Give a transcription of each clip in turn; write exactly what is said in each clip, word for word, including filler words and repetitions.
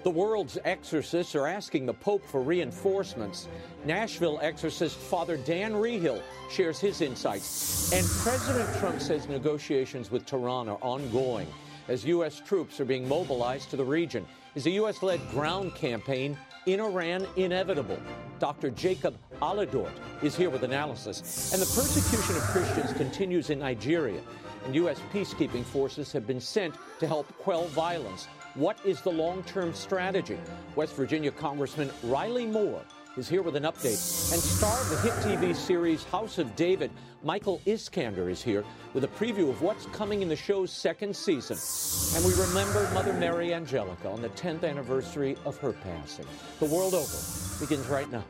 The world's exorcists are asking the Pope for reinforcements. Nashville exorcist Father Dan Rehill shares his insights. And President Trump says negotiations with Tehran are ongoing as U S troops are being mobilized to the region. Is a U S-led ground campaign in Iran inevitable? Doctor Jacob Aladort is here with analysis. And the persecution of Christians continues in Nigeria, and U S peacekeeping forces have been sent to help quell violence. What is the long-term strategy? West Virginia Congressman Riley Moore is here with an update. And star of the hit T V series House of David, Michael Iskander, is here with a preview of what's coming in the show's second season. And we remember Mother Mary Angelica on the tenth anniversary of her passing. The World Over begins right now.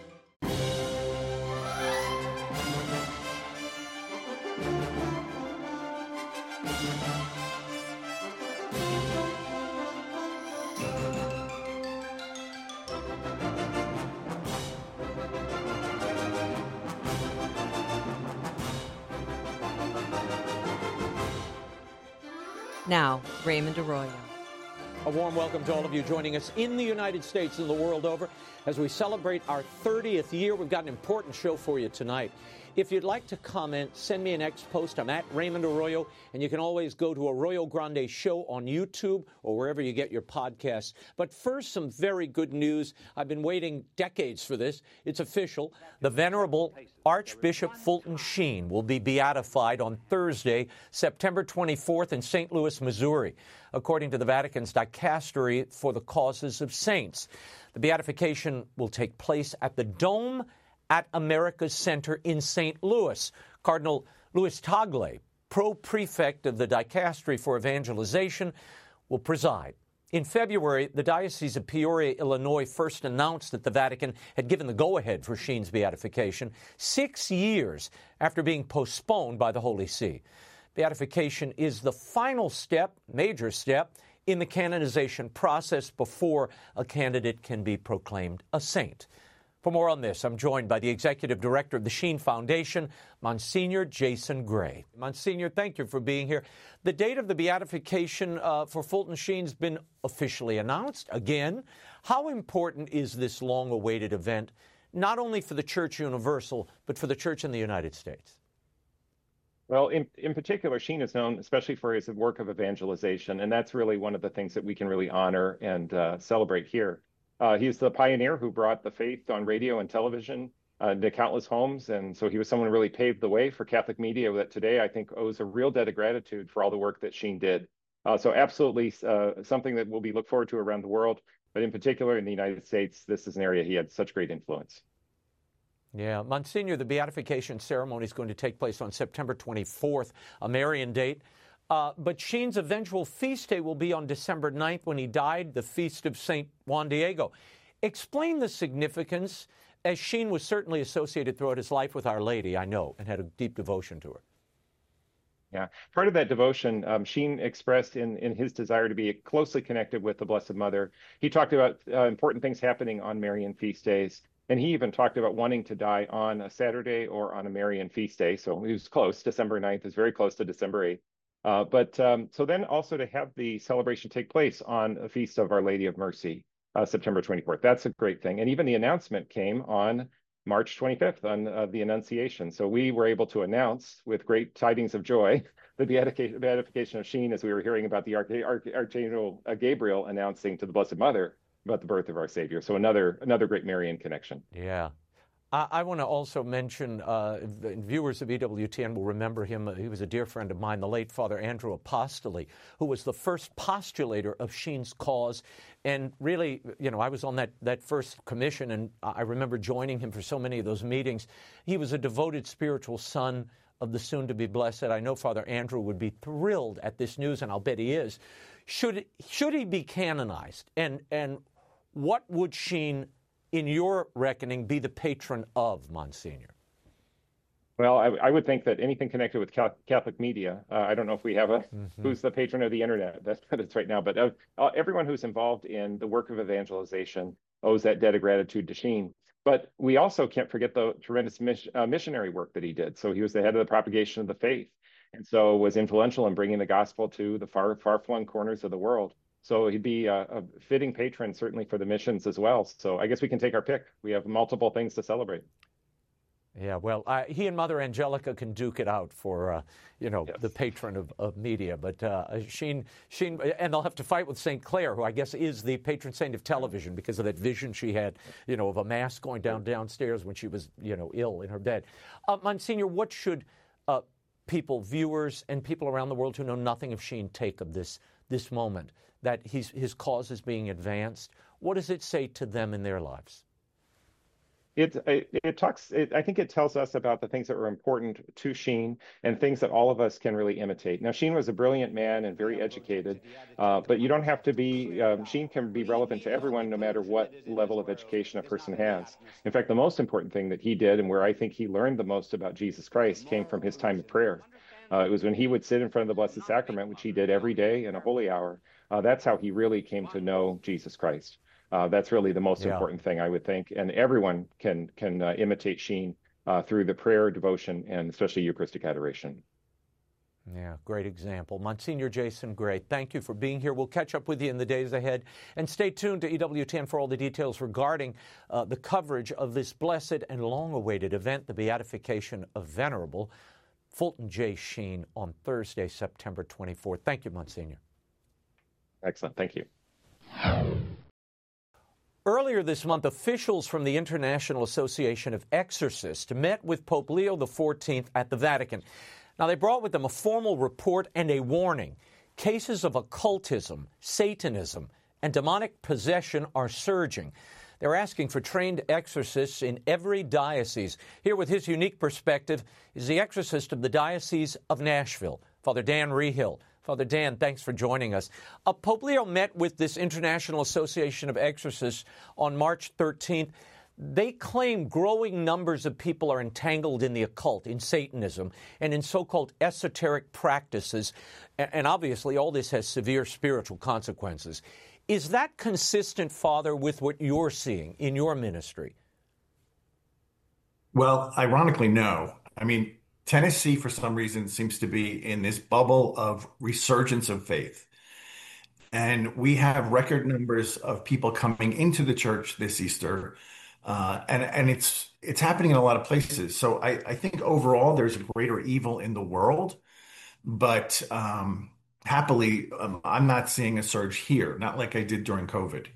Now, Raymond Arroyo. A warm welcome to all of you joining us in the United States and the world over as we celebrate our thirtieth year. We've got an important show for you tonight. If you'd like to comment, send me an X post. I'm at Raymond Arroyo, and you can always go to Arroyo Grande Show on YouTube or wherever you get your podcasts. But first, some very good news. I've been waiting decades for this. It's official. The Venerable Archbishop Fulton Sheen will be beatified on Thursday, September twenty-fourth in Saint Louis, Missouri, according to the Vatican's Dicastery for the Causes of Saints. The beatification will take place at the Dome at America's Center in Saint Louis. Cardinal Louis Tagle, pro-prefect of the Dicastery for Evangelization, will preside. In February, the Diocese of Peoria, Illinois, first announced that the Vatican had given the go-ahead for Sheen's beatification, six years after being postponed by the Holy See. Beatification is the final step, major step, in the canonization process before a candidate can be proclaimed a saint. For more on this, I'm joined by the Executive Director of the Sheen Foundation, Monsignor Jason Gray. Monsignor, thank you for being here. The date of the beatification uh, for Fulton Sheen's been officially announced again. How important is this long-awaited event, not only for the Church Universal, but for the Church in the United States? Well, in, in particular, Sheen is known especially for his work of evangelization, and that's really one of the things that we can really honor and uh, celebrate here. Uh, he's the pioneer who brought the faith on radio and television uh, to countless homes, and so he was someone who really paved the way for Catholic media that today I think owes a real debt of gratitude for all the work that Sheen did. Uh, so absolutely uh, something that we'll be look forward to around the world, but in particular in the United States, this is an area he had such great influence. Yeah, Monsignor, the beatification ceremony is going to take place on September twenty-fourth, a Marian date. Uh, but Sheen's eventual feast day will be on December ninth when he died, the feast of Saint Juan Diego. Explain the significance, as Sheen was certainly associated throughout his life with Our Lady, I know, and had a deep devotion to her. Yeah, part of that devotion, um, Sheen expressed in, in his desire to be closely connected with the Blessed Mother. He talked about uh, important things happening on Marian feast days. And he even talked about wanting to die on a Saturday or on a Marian feast day. So he was close. December ninth is very close to December eighth. Uh, but um, so then also to have the celebration take place on a feast of Our Lady of Mercy, uh, September twenty-fourth. That's a great thing. And even the announcement came on March twenty-fifth on uh, the Annunciation. So we were able to announce with great tidings of joy the beatification, beatification of Sheen as we were hearing about the Arch Arch Archangel Gabriel announcing to the Blessed Mother about the birth of our Savior. So another another great Marian connection. Yeah. I, I want to also mention, uh, the viewers of E W T N will remember him. He was a dear friend of mine, the late Father Andrew Apostoli, who was the first postulator of Sheen's cause. And really, you know, I was on that, that first commission, and I remember joining him for so many of those meetings. He was a devoted spiritual son of the soon-to-be blessed. I know Father Andrew would be thrilled at this news, and I'll bet he is. Should, should he be canonized? And, and what would Sheen, in your reckoning, be the patron of, Monsignor? Well, I, I would think that anything connected with Catholic media, uh, I don't know if we have a, mm-hmm. who's the patron of the internet, that's, that's right now, but uh, uh, everyone who's involved in the work of evangelization owes that debt of gratitude to Sheen. But we also can't forget the tremendous mis- uh, missionary work that he did. So he was the head of the propagation of the faith. and so was influential in bringing the gospel to the far, far-flung corners of the world. So he'd be a, a fitting patron, certainly for the missions as well. So I guess we can take our pick. We have multiple things to celebrate. Yeah, well, uh, he and Mother Angelica can duke it out for, uh, you know, yes. the patron of, of media. But uh, Sheen, Sheen, and they'll have to fight with Saint Clair, who I guess is the patron saint of television because of that vision she had, you know, of a mass going down downstairs when she was, you know, ill in her bed. Uh, Monsignor, what should uh, people, viewers, and people around the world who know nothing of Sheen take of this this moment, that he's, his cause is being advanced? What does it say to them in their lives? It, it, it talks, it, I think it tells us about the things that were important to Sheen and things that all of us can really imitate. Now, Sheen was a brilliant man and very educated, uh, but you don't have to be, um, Sheen can be relevant to everyone no matter what level of education a person has. In fact, the most important thing that he did and where I think he learned the most about Jesus Christ came from his time of prayer. Uh, it was when he would sit in front of the Blessed Sacrament, which he did every day in a holy hour. Uh, that's how he really came to know Jesus Christ. Uh, that's really the most yeah. important thing, I would think. And everyone can can uh, imitate Sheen uh, through the prayer, devotion, and especially Eucharistic adoration. Yeah, great example. Monsignor Jason Gray, thank you for being here. We'll catch up with you in the days ahead. And stay tuned to E W ten for all the details regarding uh, the coverage of this blessed and long-awaited event, the Beatification of Venerable Fulton J. Sheen, on Thursday, September twenty-fourth. Thank you, Monsignor. Excellent. Thank you. Earlier this month, officials from the International Association of Exorcists met with Pope Leo the fourteenth at the Vatican. Now, they brought with them a formal report and a warning. Cases of occultism, Satanism, and demonic possession are surging. They're asking for trained exorcists in every diocese. Here with his unique perspective is the exorcist of the Diocese of Nashville, Father Dan Rehill. Father Dan, thanks for joining us. Uh, Pope Leo met with this International Association of Exorcists on March thirteenth. They claim growing numbers of people are entangled in the occult, in Satanism, and in so-called esoteric practices. And obviously, all this has severe spiritual consequences. Is that consistent, Father, with what you're seeing in your ministry? Well, ironically, no. I mean, Tennessee, for some reason, seems to be in this bubble of resurgence of faith. And we have record numbers of people coming into the church this Easter. Uh, and and it's it's happening in a lot of places. So I, I think overall there's a greater evil in the world. But um, happily, um, I'm not seeing a surge here, not like I did during COVID.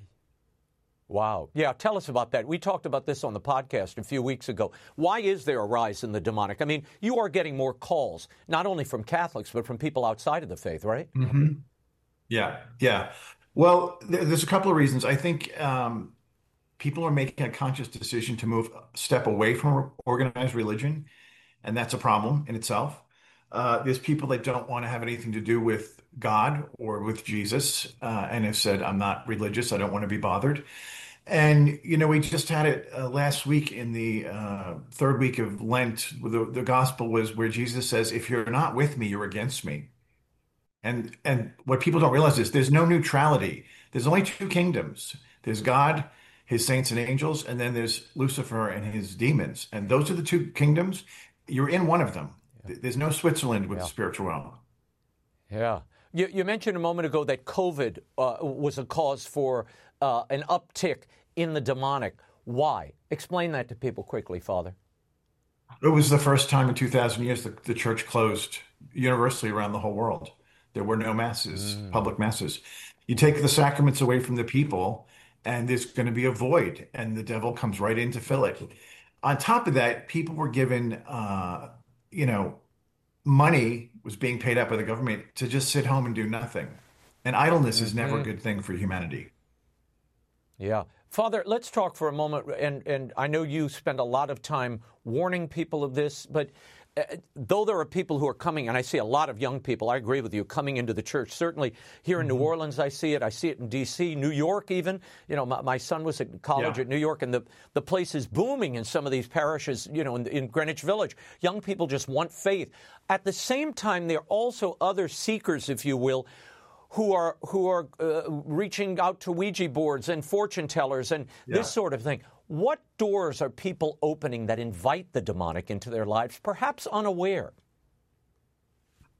Wow. Yeah, tell us about that. We talked about this on the podcast a few weeks ago. Why is there a rise in the demonic? I mean, you are getting more calls, not only from Catholics, but from people outside of the faith, right? Mm-hmm. Yeah, yeah. Well, th- there's a couple of reasons. I think um, people are making a conscious decision to move a step away from organized religion, and that's a problem in itself. Uh, there's people that don't want to have anything to do with God or with Jesus, uh, and have said, I'm not religious, I don't want to be bothered. And, you know, we just had it uh, last week in the uh, third week of Lent. The, the gospel was where Jesus says, if you're not with me, you're against me. And and what people don't realize is there's no neutrality. There's only two kingdoms. There's God, his saints and angels, and then there's Lucifer and his demons. And those are the two kingdoms. You're in one of them. Yeah. There's no Switzerland with yeah. the spiritual realm. Yeah. You, you mentioned a moment ago that COVID uh, was a cause for uh, an uptick in the demonic. Why? Explain that to people quickly, Father. It was the first time in two thousand years that the church closed universally around the whole world. There were no masses, mm. public masses. You take the sacraments away from the people, and there's going to be a void, and the devil comes right in to fill it. On top of that, people were given, uh, you know, money was being paid out by the government to just sit home and do nothing. And idleness mm-hmm. is never a good thing for humanity. Yeah. Father, let's talk for a moment, and, and I know you spend a lot of time warning people of this, but uh, though there are people who are coming, and I see a lot of young people, I agree with you, coming into the church. Certainly here in mm-hmm. New Orleans, I see it. I see it in D C, New York even. You know, my, my son was at college yeah. at New York, and the, the place is booming in some of these parishes, you know, in, in Greenwich Village. Young people just want faith. At the same time, there are also other seekers, if you will, who are who are uh, reaching out to Ouija boards and fortune tellers and yeah. this sort of thing. What doors are people opening that invite the demonic into their lives, perhaps unaware?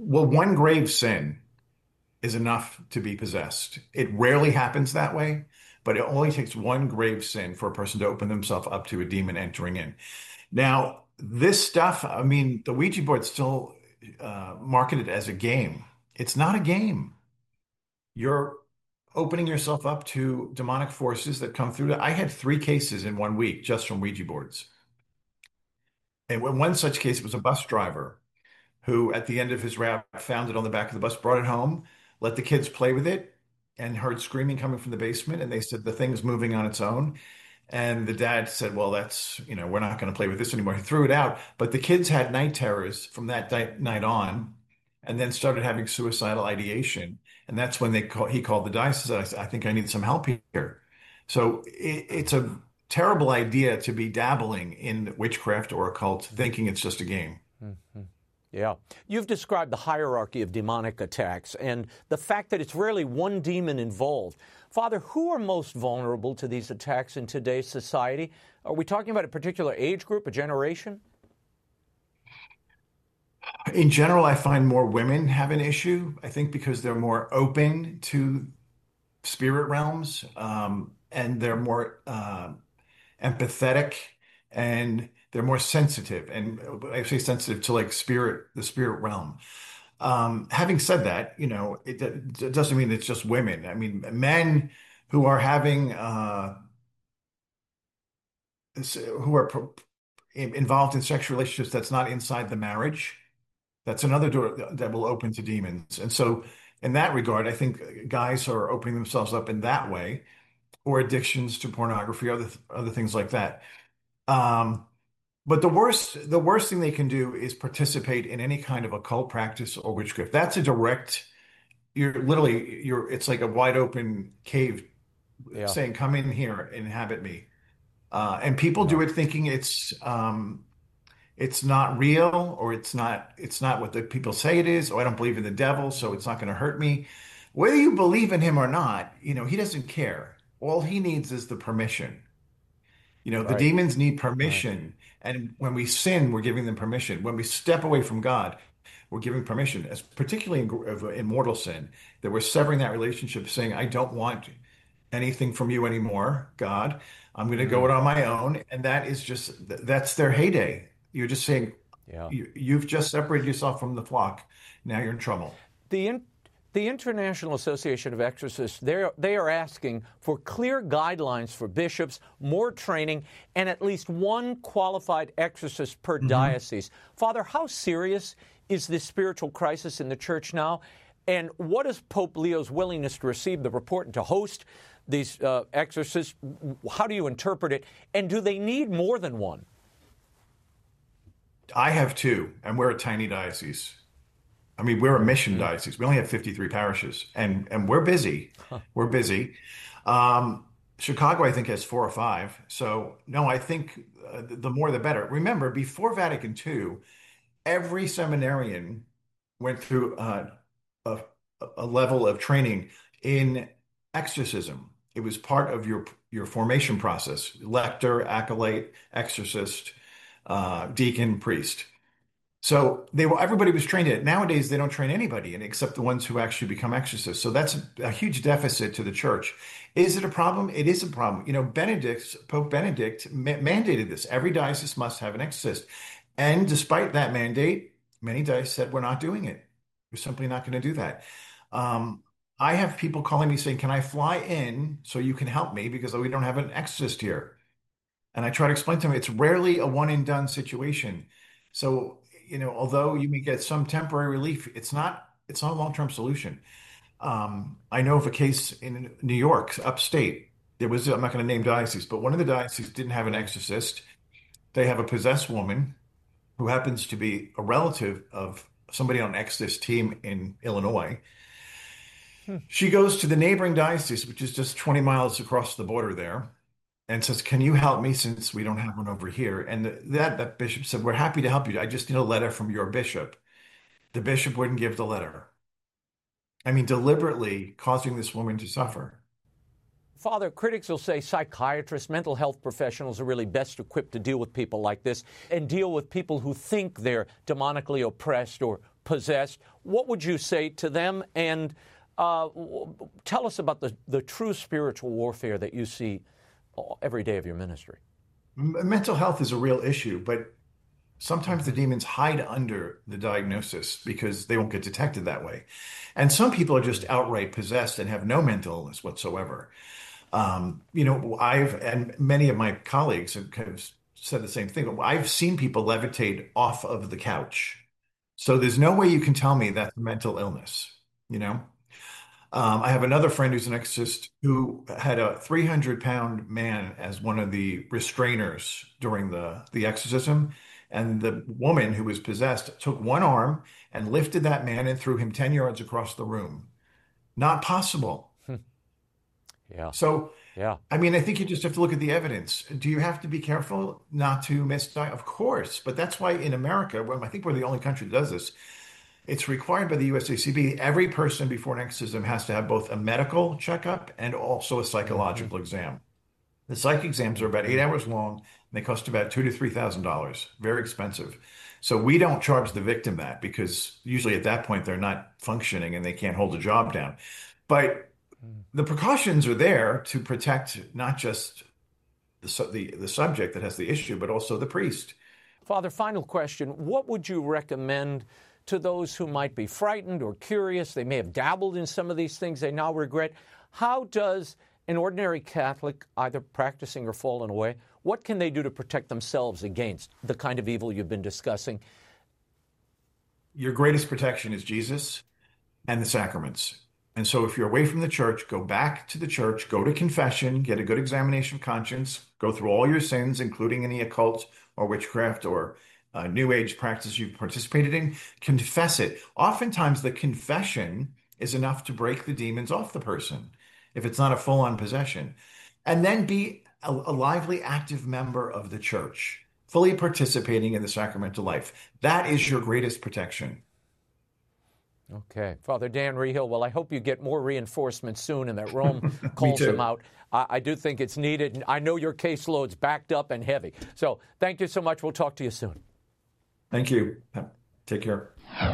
well, one grave sin is enough to be possessed. It rarely happens that way, but it only takes one grave sin for a person to open themselves up to a demon entering in. Now, this stuff, I mean, the Ouija board's still uh, marketed as a game. It's not a game. You're opening yourself up to demonic forces that come through. I had three cases in one week just from Ouija boards. And one such case was a bus driver who, at the end of his route, found it on the back of the bus, brought it home, let the kids play with it, and heard screaming coming from the basement. And they said the thing's moving on its own. And the dad said, well, that's, you know, we're not going to play with this anymore. He threw it out. But the kids had night terrors from that night on, and then started having suicidal ideation. And that's when they call, he called the diocese. I said, I think I need some help here. So it, it's a terrible idea to be dabbling in witchcraft or occult, thinking it's just a game. Mm-hmm. Yeah. You've described the hierarchy of demonic attacks and the fact that it's rarely one demon involved. Father, who are most vulnerable to these attacks in today's society? Are we talking about a particular age group, a generation? In general, I find more women have an issue, I think because they're more open to spirit realms, um, and they're more uh, empathetic, and they're more sensitive. And I say sensitive to like spirit, the spirit realm. Um, having said that, you know, it, it doesn't mean it's just women. I mean, men who are having, uh, who are pro- involved in sexual relationships that's not inside the marriage, that's another door that will open to demons. And so in that regard, I think guys are opening themselves up in that way, or addictions to pornography, other other things like that. Um, but the worst, the worst thing they can do is participate in any kind of occult practice or witchcraft. That's a direct, you're literally, you're, it's like a wide open cave yeah. saying, come in here, inhabit me. Uh, and people yeah. do it thinking it's, um, it's not real, or it's not, it's not what the people say it is, or I don't believe in the devil, so it's not going to hurt me. Whether you believe in him or not, you know, he doesn't care. All he needs is the permission. You know, right. the demons need permission. Right. And when we sin, we're giving them permission. When we step away from God, we're giving permission, as particularly in, in mortal sin, that we're severing that relationship, saying, I don't want anything from you anymore, God. I'm going to mm. go it on my own. And that is just, that's their heyday. You're just saying, yeah. you, you've just separated yourself from the flock. Now you're in trouble. The in- The International Association of Exorcists, they are asking for clear guidelines for bishops, more training, and at least one qualified exorcist per mm-hmm. diocese. Father, how serious is this spiritual crisis in the church now? And what is Pope Leo's willingness to receive the report and to host these uh, exorcists? How do you interpret it? And do they need more than one? I have two, and we're a tiny diocese. I mean, we're a mission diocese. We only have fifty-three parishes, and and we're busy. Huh. We're busy. Um, Chicago, I think, has four or five. So, no, I think uh, the more the better. Remember, before Vatican Two, every seminarian went through uh, a, a level of training in exorcism. It was part of your your formation process: lector, acolyte, exorcist, uh, deacon, priest. So they were, everybody was trained in it. Nowadays, they don't train anybody in it except the ones who actually become exorcists. So that's a, a huge deficit to the church. Is it a problem? It is a problem. You know, Benedict, Pope Benedict ma- mandated this. Every diocese must have an exorcist. And despite that mandate, many dioceses said, we're not doing it. We're simply not going to do that. Um, I have people calling me saying, can I fly in so you can help me because we don't have an exorcist here? And I try to explain to them, it's rarely a one and done situation. So, you know, although you may get some temporary relief, it's not it's not a long-term solution. Um, I know of a case in New York, upstate. There was, I'm not going to name dioceses, but one of the dioceses didn't have an exorcist. They have a possessed woman who happens to be a relative of somebody on an exorcist team in Illinois. Hmm. She goes to the neighboring diocese, which is just twenty miles across the border there, and says, can you help me since we don't have one over here? And the, that, that bishop said, we're happy to help you. I just need a letter from your bishop. The bishop wouldn't give the letter. I mean, deliberately causing this woman to suffer. Father, critics will say psychiatrists, mental health professionals are really best equipped to deal with people like this and deal with people who think they're demonically oppressed or possessed. What would you say to them? And uh, tell us about the, the true spiritual warfare that you see every day of your ministry. Mental health is a real issue, but sometimes the demons hide under the diagnosis because they won't get detected that way. And some people are just outright possessed and have no mental illness whatsoever. Um, you know, I've, and many of my colleagues have kind of said the same thing. I've seen people levitate off of the couch. So there's no way you can tell me that's mental illness, you know? Um, I have another friend who's an exorcist who had a three hundred pound man as one of the restrainers during the, the exorcism. And the woman who was possessed took one arm and lifted that man and threw him ten yards across the room. Not possible. Yeah. So, yeah. I mean, I think you just have to look at the evidence. Do you have to be careful not to misdiagnose? Of course. But that's why in America, well, I think we're the only country that does this. It's required by the U S A C B. Every person before an exorcism has to have both a medical checkup and also a psychological mm-hmm. exam. The psych exams are about eight hours long, and they cost about two to three thousand dollars. Very expensive. So we don't charge the victim that because usually at that point they're not functioning and they can't hold a job down. But the precautions are there to protect not just the the, the subject that has the issue, but also the priest. Father, final question: what would you recommend to those who might be frightened or curious? They may have dabbled in some of these things they now regret. How does an ordinary Catholic, either practicing or fallen away, what can they do to protect themselves against the kind of evil you've been discussing? Your greatest protection is Jesus and the sacraments. And so if you're away from the church, go back to the church, go to confession, get a good examination of conscience, go through all your sins, including any occult or witchcraft or uh, New Age practice you've participated in, confess it. Oftentimes the confession is enough to break the demons off the person if it's not a full-on possession. And then be a, a lively, active member of the church, fully participating in the sacramental life. That is your greatest protection. Okay. Father Dan Reehil, well, I hope you get more reinforcements soon and that Rome calls them out. I, I do think it's needed. And I know your caseload's backed up and heavy. So thank you so much. We'll talk to you soon. Thank you. Take care.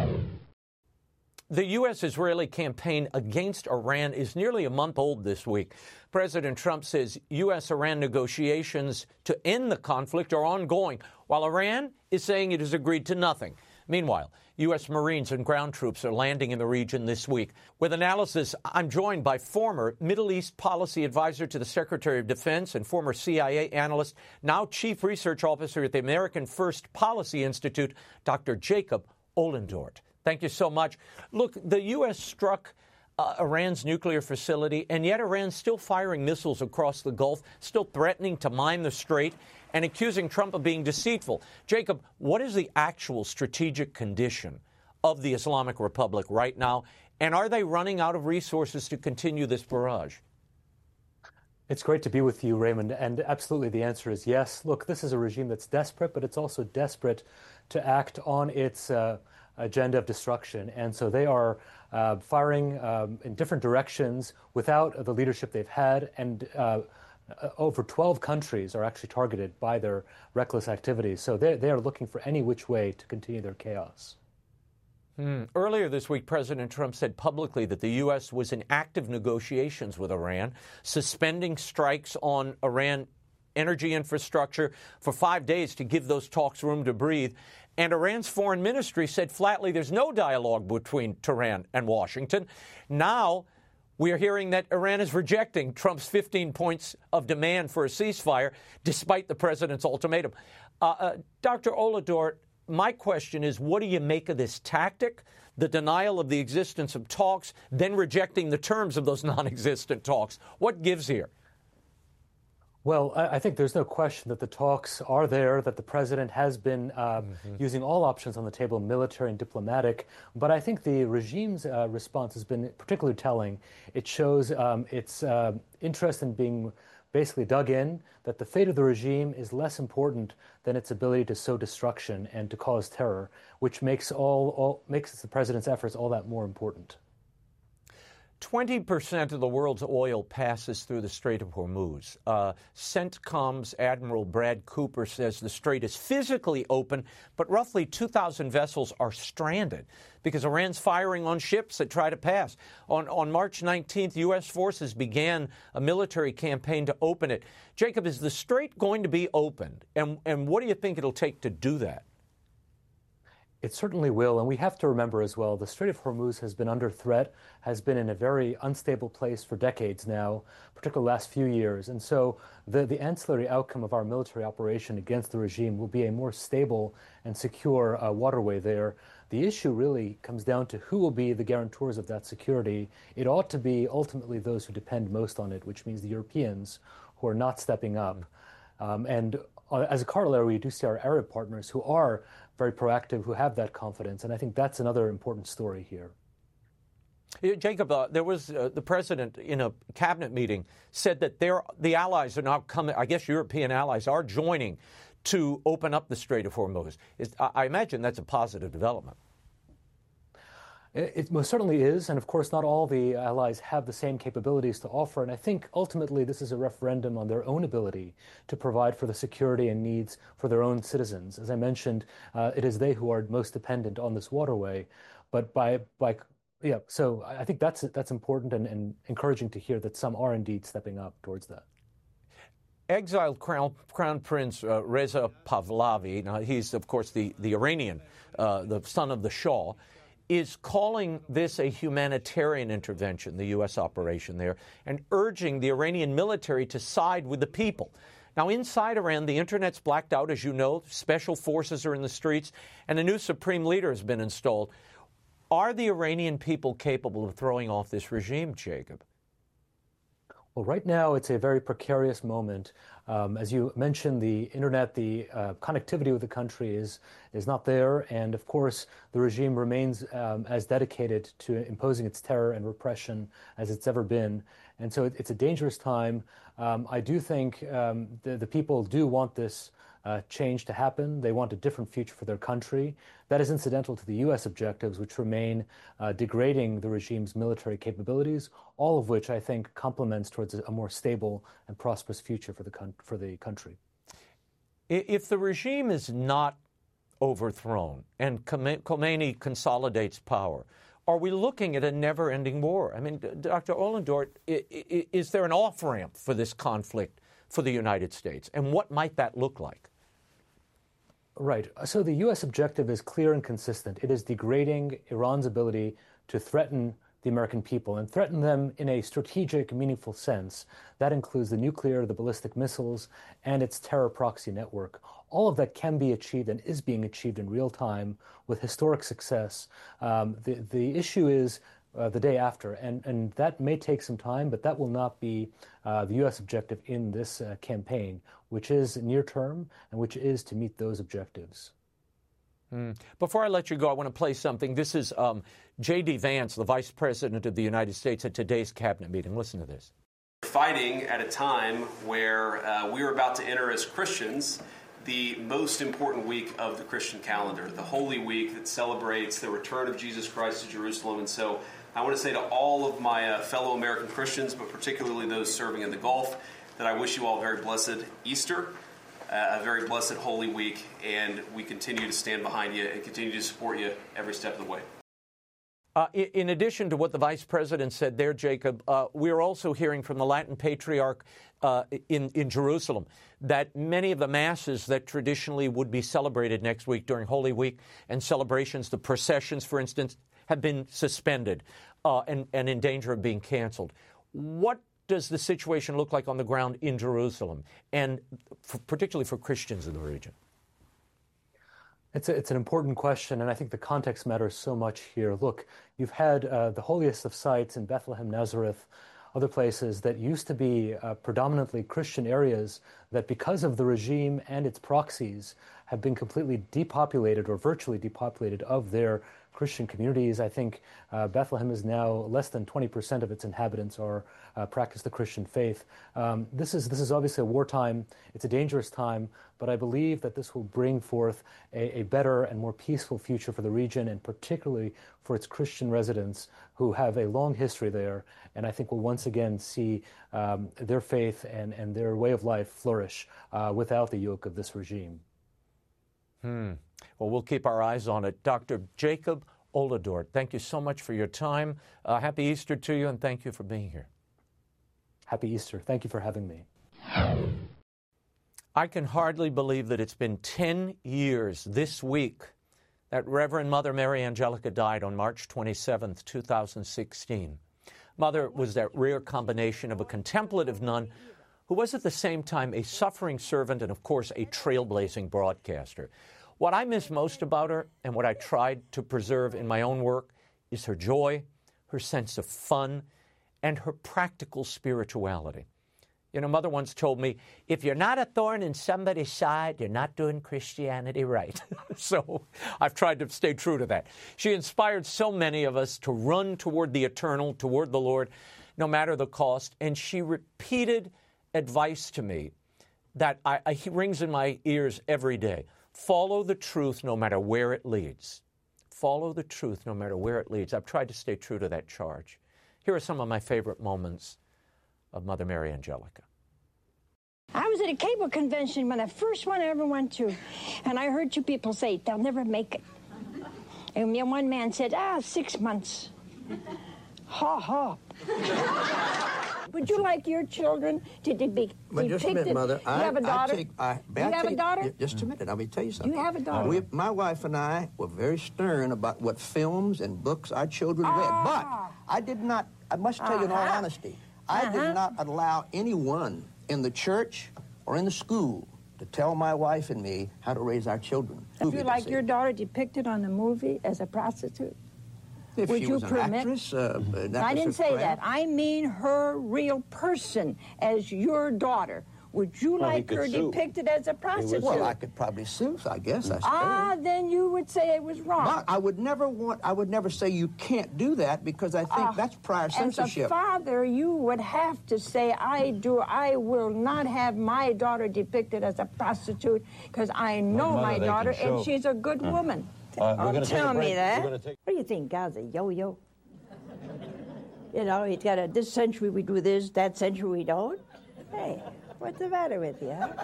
The U S-Israeli campaign against Iran is nearly a month old this week. President Trump says U S Iran negotiations to end the conflict are ongoing, while Iran is saying it has agreed to nothing. Meanwhile, U S Marines and ground troops are landing in the region this week. With analysis, I'm joined by former Middle East policy advisor to the Secretary of Defense and former C I A analyst, now Chief Research Officer at the American First Policy Institute, Doctor Jacob Ollendorf. Thank you so much. Look, the U S struck uh, Iran's nuclear facility, and yet Iran's still firing missiles across the Gulf, still threatening to mine the Strait, and accusing Trump of being deceitful. Jacob, what is the actual strategic condition of the Islamic Republic right now, and are they running out of resources to continue this barrage? It's great to be with you, Raymond, and absolutely the answer is yes. Look, this is a regime that's desperate, but it's also desperate to act on its uh, agenda of destruction, and so they are uh, firing um, in different directions without the leadership they've had, and uh, Uh, over twelve countries are actually targeted by their reckless activities. So they they are looking for any which way to continue their chaos. Hmm. Earlier this week, President Trump said publicly that the U S was in active negotiations with Iran, suspending strikes on Iran energy infrastructure for five days to give those talks room to breathe. And Iran's foreign ministry said flatly there's no dialogue between Tehran and Washington. Now, we are hearing that Iran is rejecting Trump's fifteen points of demand for a ceasefire, despite the president's ultimatum. Uh, uh, Doctor Ollendorf, my question is, what do you make of this tactic, the denial of the existence of talks, then rejecting the terms of those non-existent talks? What gives here? Well, I think there's no question that the talks are there, that the president has been uh, mm-hmm. using all options on the table, military and diplomatic. But I think the regime's uh, response has been particularly telling. It shows um, its uh, interest in being basically dug in, that the fate of the regime is less important than its ability to sow destruction and to cause terror, which makes all, all makes the president's efforts all that more important. twenty percent of the world's oil passes through the Strait of Hormuz. Uh, CENTCOM's Admiral Brad Cooper says the strait is physically open, but roughly two thousand vessels are stranded because Iran's firing on ships that try to pass. On, on March nineteenth, U S forces began a military campaign to open it. Jacob, is the strait going to be opened? And, and what do you think it'll take to do that? It certainly will, and we have to remember as well, the Strait of Hormuz has been under threat, has been in a very unstable place for decades now, particularly the last few years. And so the, the ancillary outcome of our military operation against the regime will be a more stable and secure uh, waterway there. The issue really comes down to who will be the guarantors of that security. It ought to be ultimately those who depend most on it, which means the Europeans who are not stepping up. Um, and uh, as a corollary, we do see our Arab partners who are very proactive, who have that confidence. And I think that's another important story here. Jacob, uh, there was uh, the president in a cabinet meeting said that the allies are now coming, I guess European allies are joining to open up the Strait of Hormuz. Is, I, I imagine that's a positive development. It, it most certainly is. And of course, not all the allies have the same capabilities to offer. And I think ultimately this is a referendum on their own ability to provide for the security and needs for their own citizens. As I mentioned, uh, it is they who are most dependent on this waterway. But by, by yeah, so I think that's that's important and, and encouraging to hear that some are indeed stepping up towards that. Exiled Crown, Crown Prince uh, Reza Pahlavi, now he's of course the, the Iranian, uh, the son of the Shah, is calling this a humanitarian intervention, the U S operation there, and urging the Iranian military to side with the people. Now, inside Iran, the internet's blacked out, as you know. Special forces are in the streets, and a new supreme leader has been installed. Are the Iranian people capable of throwing off this regime, Jacob? Well, right now, it's a very precarious moment. Um, as you mentioned, the internet, the uh, connectivity with the country is is not there. And of course, the regime remains um, as dedicated to imposing its terror and repression as it's ever been. And so it, it's a dangerous time. Um, I do think um, the, the people do want this uh, change to happen. They want a different future for their country. That is incidental to the U S objectives, which remain uh, degrading the regime's military capabilities, all of which I think complements towards a more stable and prosperous future for the con- for the country. If the regime is not overthrown and Khomeini consolidates power, are we looking at a never-ending war? I mean, Doctor Ollendorf, is there an off-ramp for this conflict for the United States? And what might that look like? Right. So the U S objective is clear and consistent. It is degrading Iran's ability to threaten the American people and threaten them in a strategic, meaningful sense. That includes the nuclear, the ballistic missiles, and its terror proxy network. All of that can be achieved and is being achieved in real time with historic success. Um, the, the issue is Uh, the day after, and, and that may take some time, but that will not be uh, the U S objective in this uh, campaign, which is near term and which is to meet those objectives. Mm. Before I let you go, I want to play something. This is um, J D. Vance, the Vice President of the United States, at today's cabinet meeting. Listen to this. Fighting at a time where uh, we are about to enter as Christians the most important week of the Christian calendar, the Holy Week that celebrates the return of Jesus Christ to Jerusalem. And so I want to say to all of my uh, fellow American Christians, but particularly those serving in the Gulf, that I wish you all a very blessed Easter, uh, a very blessed Holy Week, and we continue to stand behind you and continue to support you every step of the way. Uh, in addition to what the Vice President said there, Jacob, uh, we're also hearing from the Latin Patriarch uh, in, in Jerusalem that many of the masses that traditionally would be celebrated next week during Holy Week and celebrations, the processions, for instance, have been suspended uh, and, and in danger of being canceled. What does the situation look like on the ground in Jerusalem, and for, particularly for Christians in the region? It's, a, it's an important question, and I think the context matters so much here. Look, you've had uh, the holiest of sites in Bethlehem, Nazareth, other places that used to be uh, predominantly Christian areas that, because of the regime and its proxies, have been completely depopulated or virtually depopulated of their Christian communities. I think uh, Bethlehem is now less than twenty percent of its inhabitants are uh, practice the Christian faith. Um, this is this is obviously a wartime. It's a dangerous time, but I believe that this will bring forth a, a better and more peaceful future for the region, and particularly for its Christian residents who have a long history there, and I think will once again see um, their faith and, and their way of life flourish uh, without the yoke of this regime. Hmm. Well, we'll keep our eyes on it. Doctor Jacob Oladort, thank you so much for your time. Uh, happy Easter to you, and thank you for being here. Happy Easter. Thank you for having me. I can hardly believe that it's been ten years this week that Reverend Mother Mary Angelica died on March twenty-seventh, two thousand sixteen. Mother was that rare combination of a contemplative nun who was at the same time a suffering servant and, of course, a trailblazing broadcaster. What I miss most about her, and what I tried to preserve in my own work, is her joy, her sense of fun, and her practical spirituality. You know, Mother once told me, if you're not a thorn in somebody's side, you're not doing Christianity right. So I've tried to stay true to that. She inspired so many of us to run toward the eternal, toward the Lord, no matter the cost. And she repeated advice to me that I, I, rings in my ears every day. Follow the truth no matter where it leads. Follow the truth no matter where it leads. I've tried to stay true to that charge. Here are some of my favorite moments of Mother Mary Angelica. I was at a cable convention when the first one I ever went to, and I heard two people say, they'll never make it. And one man said, ah, six months. Ha ha. Would you like your children to be depicted? But just a minute, Mother. You I, have a daughter? I take, I, you have take, a daughter? Just a minute. Let me tell you something. You have a daughter? We, my wife and I were very stern about what films and books our children ah. read. But I did not, I must tell you in all uh-huh. honesty, I uh-huh. did not allow anyone in the church or in the school to tell my wife and me how to raise our children. Would you like your daughter depicted on the movie as a prostitute? If Would she you was an permit? actress, uh, that I was didn't her say craft. that. I mean her real person as your daughter. Would you Well, he like could her sue. depicted as a prostitute? Well, I could probably sue, I guess, I suppose. Ah, then you would say it was wrong. But I would never want, I would never say you can't do that because I think Ah, that's prior As censorship. a father, you would have to say, I do, I will not have my daughter depicted as a prostitute because I know Mother, my they daughter can show. and she's a good Uh, woman. uh, we're Oh, gonna take a tell me break. that. We're gonna take- What do you think, God's a yo-yo? You know, he's got a, this century we do this, that century we don't. Hey, what's the matter with you, huh?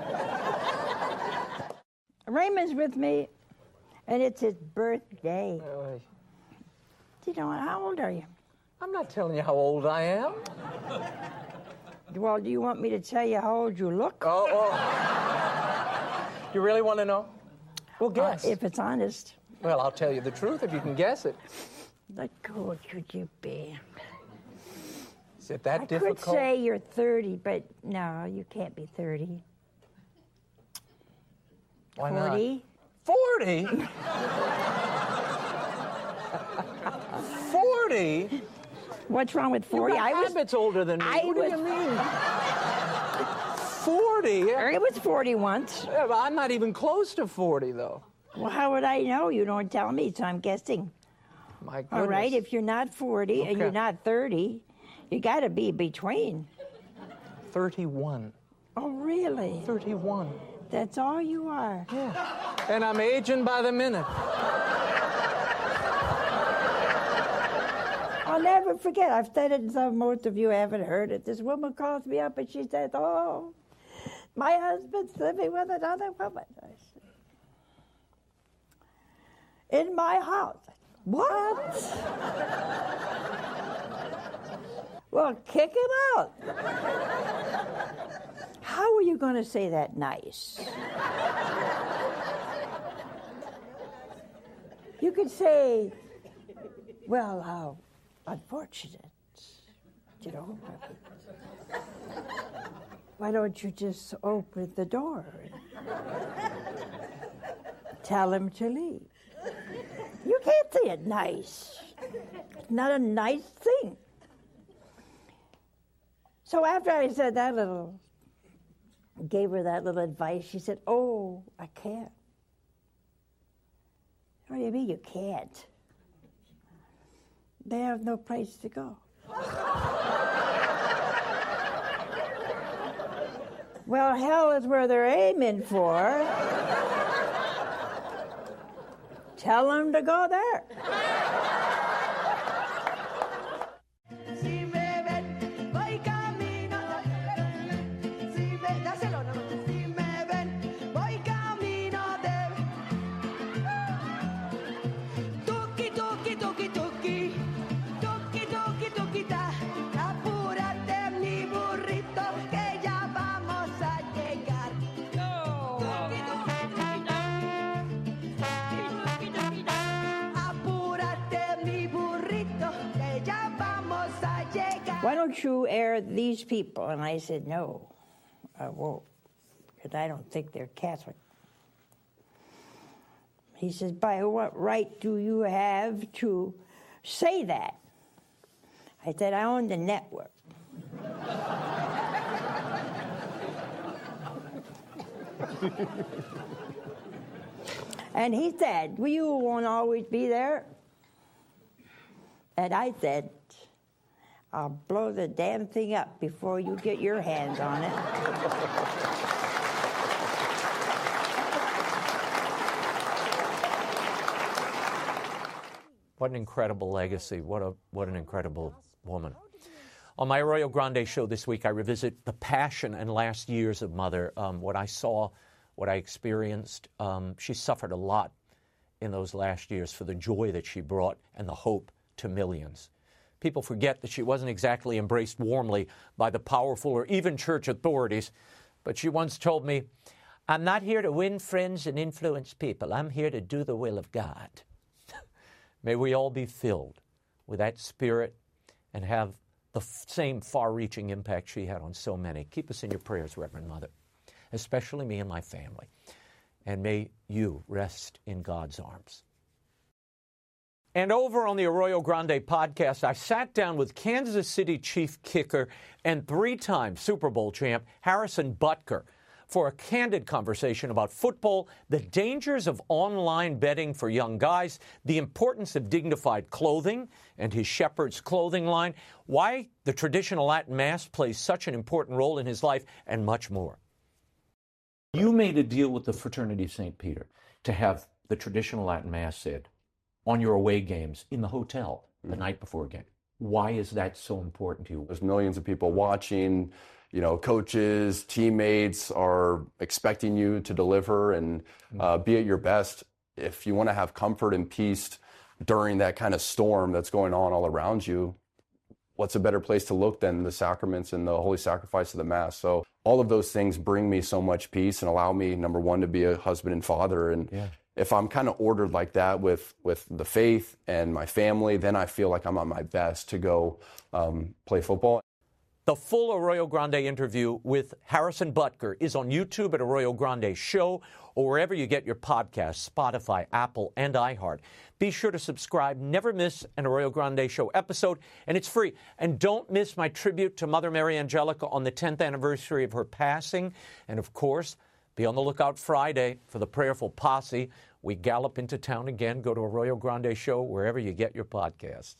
Raymond's with me, and it's his birthday. You know, how old are you? I'm not telling you how old I am. Well, do you want me to tell you how old you look? Oh, oh. You really want to know? Well, guess. Uh, if it's honest. Well, I'll tell you the truth if you can guess it. What old could you be? Is it that I difficult? could say you're thirty, but no, you can't be thirty. Why not? forty? forty? forty? What's wrong with forty? You got I was habits older than me. I what was, do you mean? forty? I was forty once. Yeah, but I'm not even close to forty, though. Well, how would I know? You don't tell me, so I'm guessing. My goodness. All right, if you're not forty and Okay. you're not thirty, you got to be between. thirty-one. Oh, really? thirty-one. That's all you are. Yeah. And I'm aging by the minute. I'll never forget. I've said it, and some most of you haven't heard it. This woman calls me up and she says, "Oh, my husband's living with another woman." I said, "In my house." What? Well, kick him out. How are you going to say that nice? You could say, well, how unfortunate, you know. Why don't you just open the door and tell him to leave? You can't say it nice. It's not a nice thing. So after I said that little, gave her that little advice, she said, "Oh, I can't." What do you mean you can't? they have no place to go. Well, hell is where they're aiming for. Tell them to go there. Why don't you air these people? And I said, no, I won't, because I don't think they're Catholic. He says, by what right do you have to say that? I said, I own the network. And he said, well, you won't always be there. And I said, I'll blow the damn thing up before you get your hands on it. What an incredible legacy. What a what an incredible woman. On my Arroyo Grande show this week, I revisit the passion and last years of Mother, um, what I saw, what I experienced. Um, she suffered a lot in those last years for the joy that she brought and the hope to millions. People forget that she wasn't exactly embraced warmly by the powerful or even church authorities, but she once told me, I'm not here to win friends and influence people. I'm here to do the will of God. May we all be filled with that spirit and have the f- same far-reaching impact she had on so many. Keep us in your prayers, Reverend Mother, especially me and my family. And may you rest in God's arms. And over on the Arroyo Grande podcast, I sat down with Kansas City Chief kicker and three-time Super Bowl champ Harrison Butker for a candid conversation about football, the dangers of online betting for young guys, the importance of dignified clothing and his Shepherd's clothing line, why the traditional Latin Mass plays such an important role in his life, and much more. You made a deal with the Fraternity of Saint Peter to have the traditional Latin Mass said on your away games in the hotel the mm-hmm. night before a game. Why is that so important to you? There's millions of people watching. You know, coaches, teammates are expecting you to deliver and uh, be at your best. If you want to have comfort and peace during that kind of storm that's going on all around you, what's a better place to look than the sacraments and the holy sacrifice of the Mass? So all of those things bring me so much peace and allow me, number one, to be a husband and father. And yeah. if I'm kind of ordered like that with, with the faith and my family, then I feel like I'm on my best to go um, play football. The full Arroyo Grande interview with Harrison Butker is on YouTube at Arroyo Grande Show or wherever you get your podcasts, Spotify, Apple, and iHeart. Be sure to subscribe. Never miss an Arroyo Grande Show episode, and it's free. And don't miss my tribute to Mother Mary Angelica on the tenth anniversary of her passing. And, of course, be on the lookout Friday for the Prayerful Posse. We gallop into town again. Go to Arroyo Grande Show wherever you get your podcasts.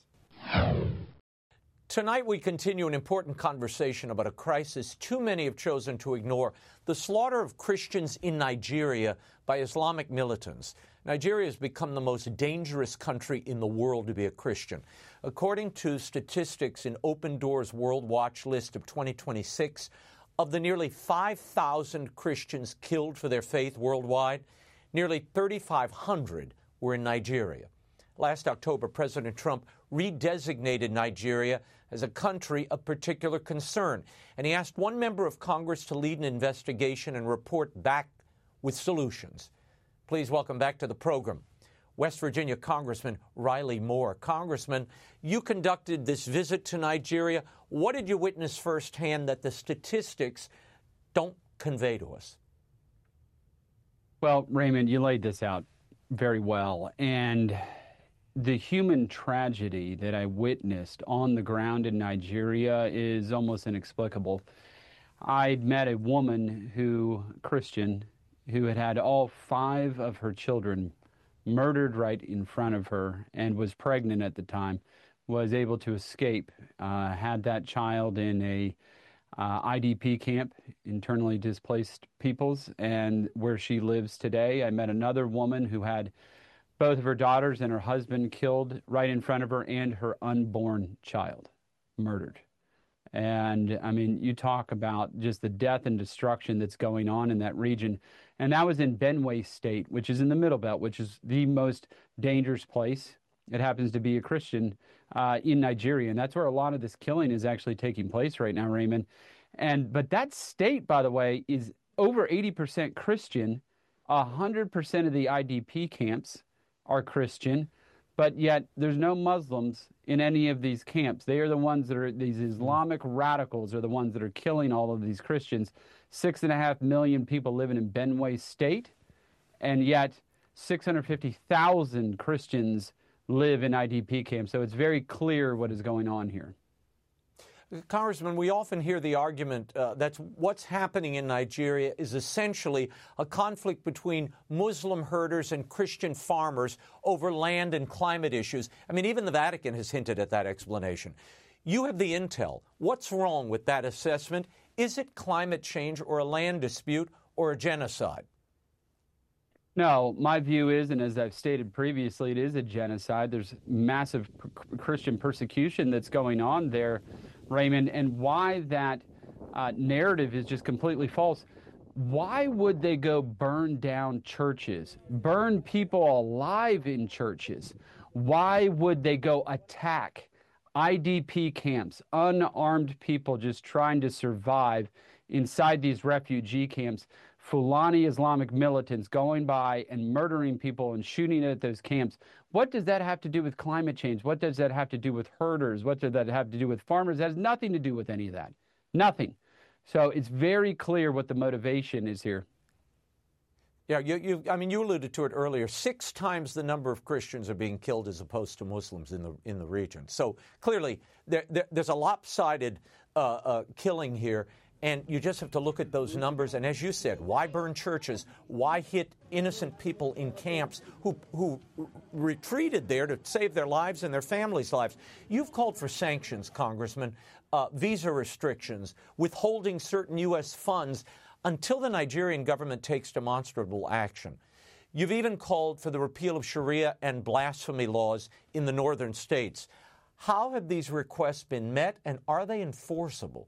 Tonight we continue an important conversation about a crisis too many have chosen to ignore, the slaughter of Christians in Nigeria by Islamic militants. Nigeria has become the most dangerous country in the world to be a Christian. According to statistics in Open Doors World Watch list of twenty twenty-six, of the nearly five thousand Christians killed for their faith worldwide, nearly thirty-five hundred were in Nigeria. Last October, President Trump redesignated Nigeria as a country of particular concern, and he asked one member of Congress to lead an investigation and report back with solutions. Please welcome back to the program West Virginia Congressman Riley Moore. Congressman, you conducted this visit to Nigeria. What did you witness firsthand that the statistics don't convey to us? Well, Raymond, you laid this out very well, and the human tragedy that I witnessed on the ground in Nigeria is almost inexplicable. I'd met a woman who, Christian, who had had all five of her children murdered right in front of her and was pregnant at the time was able to escape, uh, had that child in a uh, I D P camp, internally displaced peoples, and where she lives today. I met another woman who had both of her daughters and her husband killed right in front of her, and her unborn child murdered. And I mean, you talk about just the death and destruction that's going on in that region. And that was in Benue State, which is in the Middle Belt, which is the most dangerous place. It happens to be a Christian uh, in Nigeria. And that's where a lot of this killing is actually taking place right now, Raymond. And but that state, by the way, is over eighty percent Christian. one hundred percent of the I D P camps are Christian. But yet there's no Muslims in any of these camps. They are the ones that are, these Islamic radicals are the ones that are killing all of these Christians. Six and a half million people living in Benue State, and yet six hundred fifty thousand Christians live in I D P camps. So it's very clear what is going on here. Congressman, we often hear the argument uh, that what's happening in Nigeria is essentially a conflict between Muslim herders and Christian farmers over land and climate issues. I mean, even the Vatican has hinted at that explanation. You have the intel. What's wrong with that assessment? Is it climate change or a land dispute or a genocide? No, my view is, and as I've stated previously, it is a genocide. There's massive Christian persecution that's going on there, Raymond, and why that uh, narrative is just completely false. Why would they go burn down churches, burn people alive in churches? Why would they go attack I D P camps, unarmed people just trying to survive inside these refugee camps? Fulani Islamic militants going by and murdering people and shooting at those camps. What does that have to do with climate change? What does that have to do with herders? What does that have to do with farmers? That has nothing to do with any of that. Nothing. So it's very clear what the motivation is here. Yeah, you, you, I mean, you alluded to it earlier. Six times the number of Christians are being killed as opposed to Muslims in the in the region. So clearly, there, there, there's a lopsided uh, uh, killing here. And you just have to look at those numbers. And as you said, why burn churches? Why hit innocent people in camps who, who retreated there to save their lives and their families' lives? You've called for sanctions, Congressman, uh, visa restrictions, withholding certain U S funds until the Nigerian government takes demonstrable action. You've even called for the repeal of Sharia and blasphemy laws in the northern states. How have these requests been met, and are they enforceable?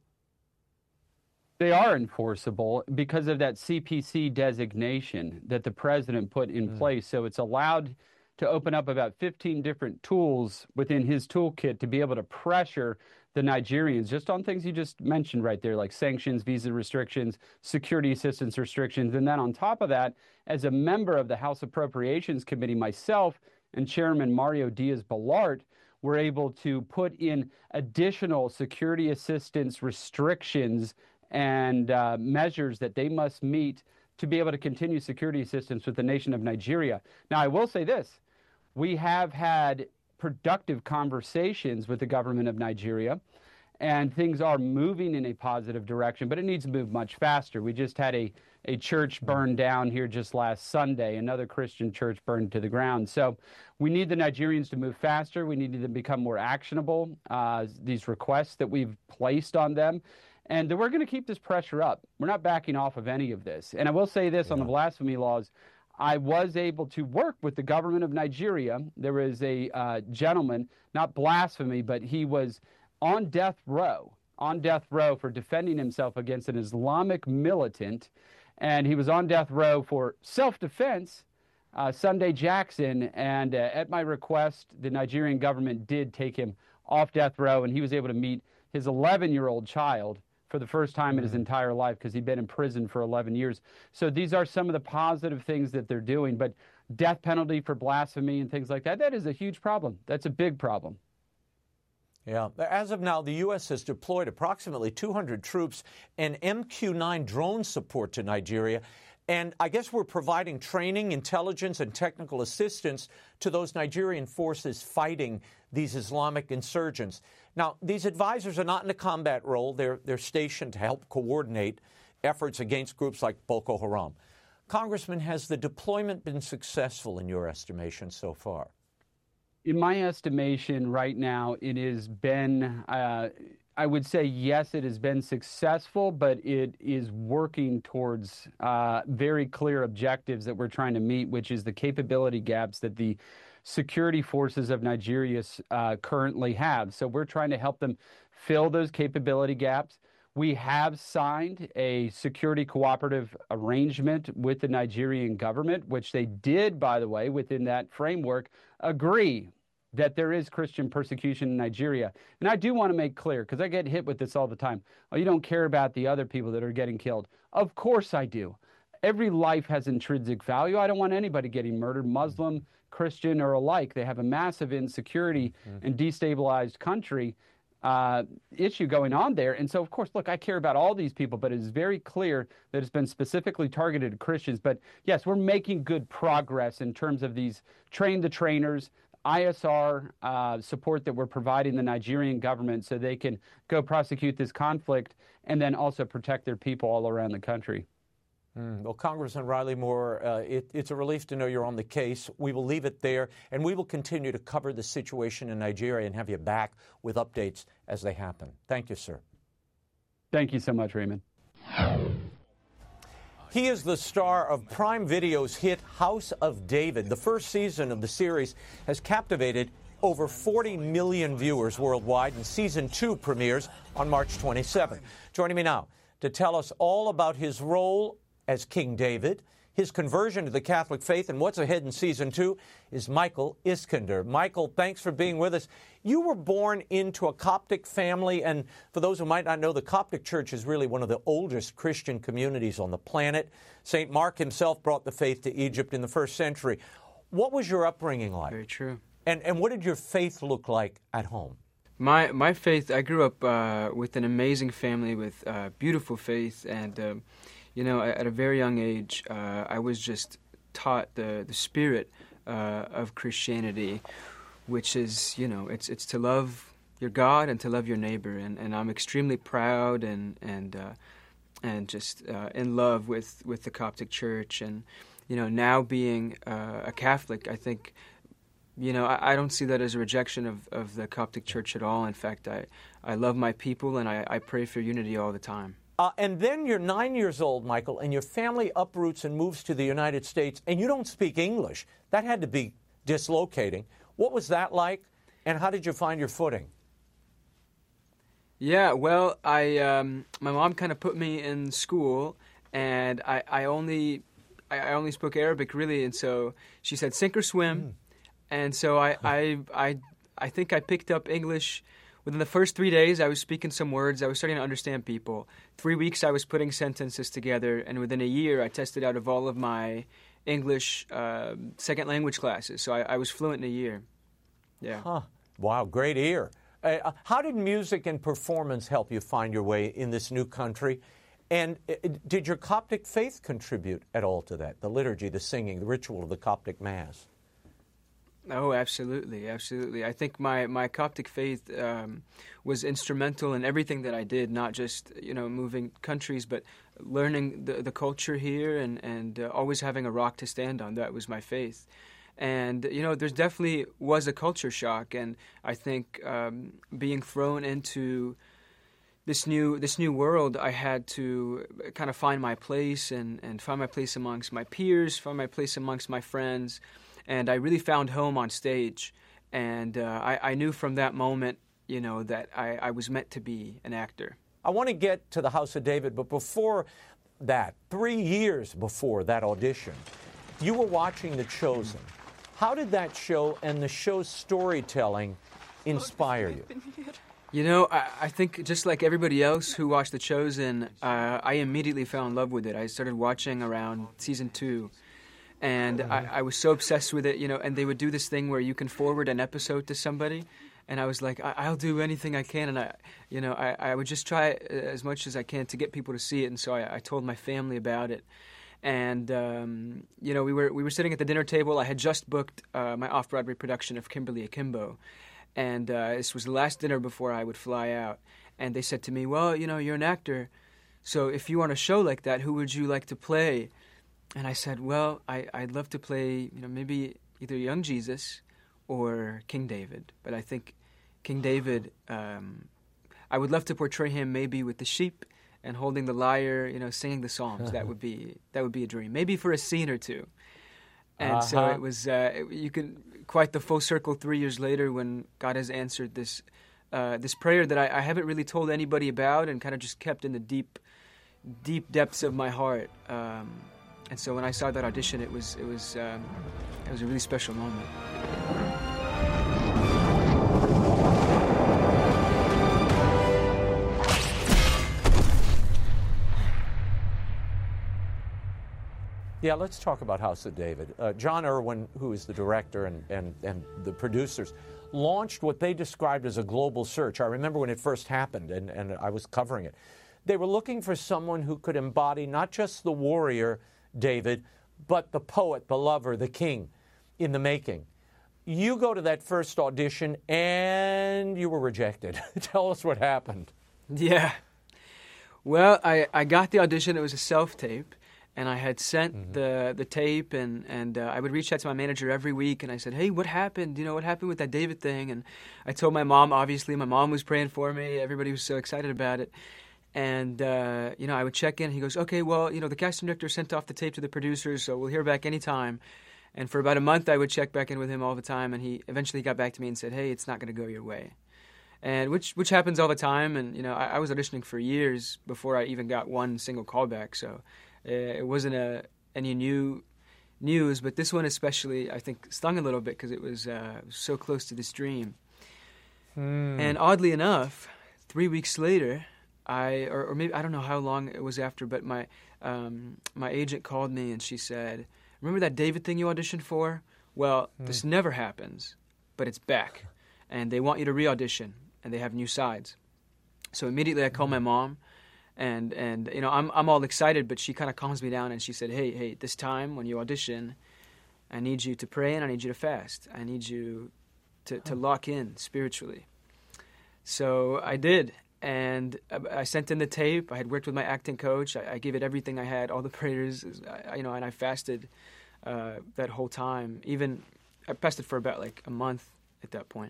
They are enforceable because of that C P C designation that the president put in mm. place. So it's allowed to open up about fifteen different tools within his toolkit to be able to pressure the Nigerians just on things you just mentioned right there, like sanctions, visa restrictions, security assistance restrictions. And then on top of that, as a member of the House Appropriations Committee, myself and Chairman Mario Diaz-Balart were able to put in additional security assistance restrictions and uh, measures that they must meet to be able to continue security assistance with the nation of Nigeria. Now, I will say this. We have had productive conversations with the government of Nigeria, and things are moving in a positive direction, but it needs to move much faster. We just had a, a church burned down here just last Sunday, another Christian church burned to the ground. So we need the Nigerians to move faster. We need them to become more actionable, uh, these requests that we've placed on them. And we're going to keep this pressure up. We're not backing off of any of this. And I will say this yeah. on the blasphemy laws. I was able to work with the government of Nigeria. There was a uh, gentleman, not blasphemy, but he was on death row, on death row for defending himself against an Islamic militant. And he was on death row for self-defense, uh, Sunday Jackson. And uh, at my request, the Nigerian government did take him off death row, and he was able to meet his eleven-year-old child for the first time in his entire life because he'd been in prison for eleven years. So these are some of the positive things that they're doing. But death penalty for blasphemy and things like that, that is a huge problem. That's a big problem. Yeah. As of now, the U S has deployed approximately two hundred troops and M Q nine drone support to Nigeria. And I guess we're providing training, intelligence, and technical assistance to those Nigerian forces fighting these Islamic insurgents. Now, these advisors are not in a combat role. They're, they're stationed to help coordinate efforts against groups like Boko Haram. Congressman, has the deployment been successful in your estimation so far? in my estimation right now, it has been, uh, I would say, yes, it has been successful, but it is working towards uh, very clear objectives that we're trying to meet, which is the capability gaps that the security forces of Nigeria uh, currently have. So we're trying to help them fill those capability gaps. We have signed a security cooperative arrangement with the Nigerian government, which they did, by the way, within that framework, agree that there is Christian persecution in Nigeria. And I do want to make clear, because I get hit with this all the time, oh, you don't care about the other people that are getting killed. Of course I do. Every life has intrinsic value. I don't want anybody getting murdered, Muslim, Christian, or alike. They have a massive insecurity mm. and destabilized country uh, issue going on there. And so, of course, look, I care about all these people, but it is very clear that it's been specifically targeted at Christians. But yes, we're making good progress in terms of these train the trainers, I S R uh, support that we're providing the Nigerian government so they can go prosecute this conflict and then also protect their people all around the country. Mm, well, Congressman Riley Moore, uh, it, it's a relief to know you're on the case. We will leave it there, and we will continue to cover the situation in Nigeria and have you back with updates as they happen. Thank you, sir. Thank you so much, Raymond. He is the star of Prime Video's hit House of David. The first season of the series has captivated over forty million viewers worldwide, and season two premieres on March twenty-seventh. Joining me now to tell us all about his role as King David, his conversion to the Catholic faith, and what's ahead in season two is Michael Iskander. Michael, thanks for being with us. You were born into a Coptic family, and for those who might not know, the Coptic Church is really one of the oldest Christian communities on the planet. Saint Mark himself brought the faith to Egypt in the first century. What was your upbringing like? Very true. And, and what did your faith look like at home? My my faith, I grew up uh, with an amazing family with uh, beautiful faith, and um, you know, at a very young age, uh, I was just taught the the spirit uh, of Christianity, which is, you know, it's it's to love your God and to love your neighbor, and, and I'm extremely proud and and uh, and just uh, in love with, with the Coptic Church, and you know, now being uh, a Catholic, I think. You know, I, I don't see that as a rejection of, of the Coptic Church at all. In fact, I, I love my people, and I, I pray for unity all the time. Uh, and then you're nine years old, Michael, and your family uproots and moves to the United States, and you don't speak English. That had to be dislocating. What was that like, and how did you find your footing? Yeah, well, I um, my mom kind of put me in school, and I, I only I only spoke Arabic, really, and so she said, sink or swim. Mm. And so I, I, I, I think I picked up English within the first three days. I was speaking some words. I was starting to understand people. Three weeks I was putting sentences together. And within a year, I tested out of all of my English uh, second language classes. So I, I was fluent in a year. Yeah. Huh. Wow, great ear. Uh, how did music and performance help you find your way in this new country? And uh, did your Coptic faith contribute at all to that? The liturgy, the singing, the ritual of the Coptic Mass? Oh, absolutely, absolutely. I think my, my Coptic faith um, was instrumental in everything that I did, not just, you know, moving countries, but learning the, the culture here and, and uh, always having a rock to stand on. That was my faith. And, you know, there definitely was a culture shock, and I think um, being thrown into this new this new world, I had to kind of find my place and, and find my place amongst my peers, find my place amongst my friends. And I really found home on stage, and uh, I, I knew from that moment, you know, that I, I was meant to be an actor. I want to get to the House of David, but before that, three years before that audition, you were watching The Chosen. How did that show and the show's storytelling inspire you? You know, I, I think just like everybody else who watched The Chosen, uh, I immediately fell in love with it. I started watching around season two. And I, I was so obsessed with it, you know, and they would do this thing where you can forward an episode to somebody. And I was like, I, I'll do anything I can. And, I, you know, I, I would just try as much as I can to get people to see it. And so I, I told my family about it. And, um, you know, we were we were sitting at the dinner table. I had just booked uh, my off-Broadway production of Kimberly Akimbo. And uh, this was the last dinner before I would fly out. And they said to me, well, you know, you're an actor. So if you want a show like that, who would you like to play? And I said, well, I, I'd love to play, you know, maybe either young Jesus or King David. But I think King David, um, I would love to portray him maybe with the sheep and holding the lyre, you know, singing the psalms. That would be that would be a dream. Maybe for a scene or two. And uh-huh. so it was. Uh, it, you can quite the full circle three years later when God has answered this uh, this prayer that I, I haven't really told anybody about and kind of just kept in the deep, deep depths of my heart. Um, and so when I saw that audition, it was it was um, it was a really special moment. Yeah, let's talk about House of David. Uh, John Irwin, who is the director and, and, and the producers, launched what they described as a global search. I remember when it first happened, and, and I was covering it. They were looking for someone who could embody not just the warrior, David, but the poet, the lover, the king in the making. You go to that first audition, and you were rejected. Tell us what happened. Yeah. Well, I, I got the audition. It was a self-tape. And I had sent mm-hmm. the the tape, and and uh, I would reach out to my manager every week, and I said, "Hey, what happened? You know, what happened with that David thing?" And I told my mom. Obviously, my mom was praying for me. Everybody was so excited about it. And uh, you know, I would check in. He goes, "Okay, well, you know, the casting director sent off the tape to the producers, so we'll hear back anytime." And for about a month, I would check back in with him all the time, and he eventually got back to me and said, "Hey, it's not going to go your way," and which which happens all the time. And you know, I, I was auditioning for years before I even got one single callback, so. It wasn't a, any new news, but this one especially, I think, stung a little bit because it was uh, so close to this dream. Hmm. And oddly enough, three weeks later, I or, or maybe I don't know how long it was after, but my um, my agent called me and she said, "Remember that David thing you auditioned for? Well, hmm. this never happens, but it's back, and they want you to re-audition, and they have new sides." So immediately I called hmm. my mom. And, and you know, I'm I'm all excited, but she kind of calms me down and she said, hey, hey, this time when you audition, I need you to pray and I need you to fast. I need you to, to lock in spiritually. So I did. And I sent in the tape. I had worked with my acting coach. I, I gave it everything I had, all the prayers, I, you know, and I fasted uh, that whole time. Even, I fasted for about like a month at that point.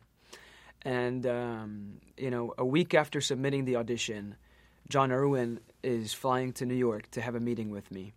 And, um, you know, a week after submitting the audition, John Irwin is flying to New York to have a meeting with me.